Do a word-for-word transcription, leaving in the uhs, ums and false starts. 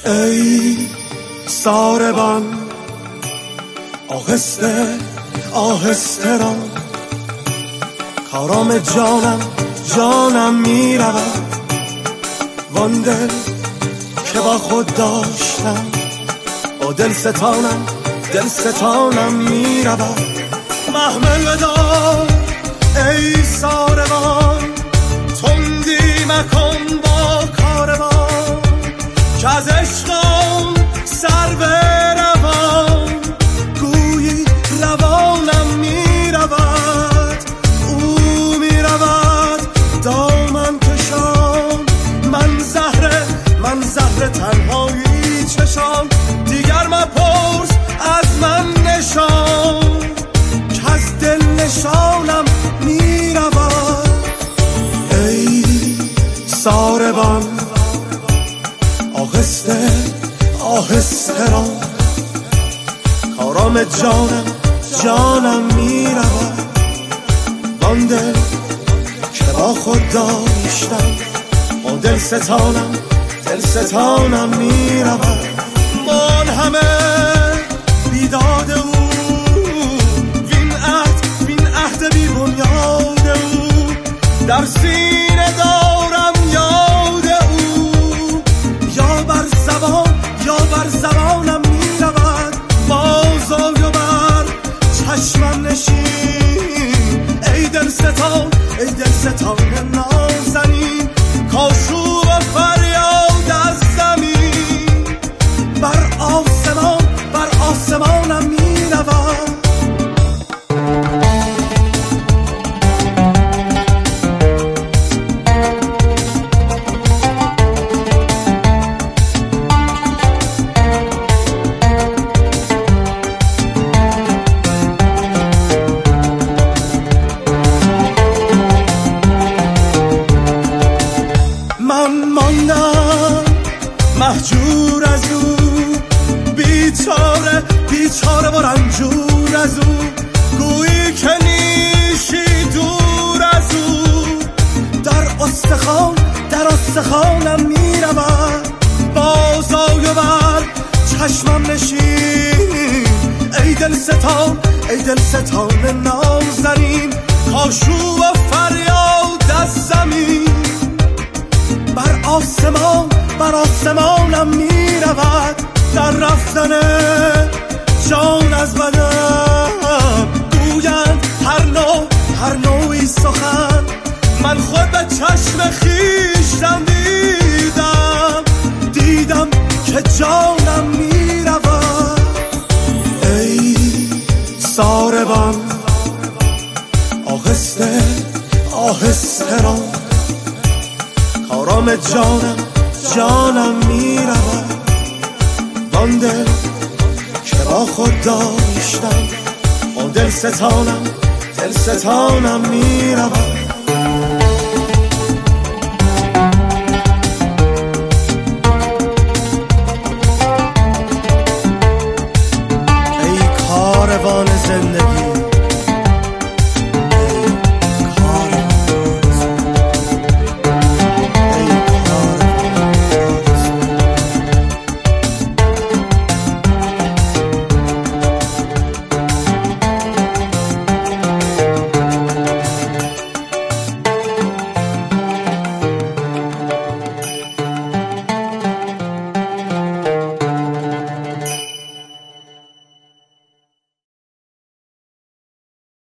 ای ساربان آهسته آهسته را کارام جانم جانم می رود وان دل که با خود داشتم با دل ستانم دل ستانم می رود محمل بدار ای ساربان تندی مکن با کاروان که از عشقم سر بروان گویی روانم می رود او می رود دامن کشان من زهره من زهره تنهایی چشان دیگر مپرس از من نشان که از دل نشانم می رود ای ساربان آهسته آهسته را کارام جانم جانم می رود وان دل که با خود داشتم با دل ستانم دل ستانم می رود من همه بیداد او وین عهد وین عهد بی بنیاد او در سینه دارم یاد او یا بر زبان یا بر زبانم می رود بازای و بر چشمم نشین ای دل ستان ای دل ستان نازنین کاشو و فریاد از زمین بر آسمان بر آسمانم می رود من ماندم محجور از او بیچاره بیچاره و رنجور از او گویی که نیشی دور از او در استخوان در استخوانم می رود بازای و بر چشمم نشین ای دل ستان ای دل ستان نازنین کاشو و فریاد از زمین بر آسمان بر آسمانم می رود در رفتن جان از بدن گویند هر نوع هر نوعی سخن من خود به چشم خویشتن دیدم دیدم که جانم می رود ای ساربان آهسته آهسته را کارام جانم جانم می رود وان دل که با خود داشتم با دل ستانم دل ستانم می رود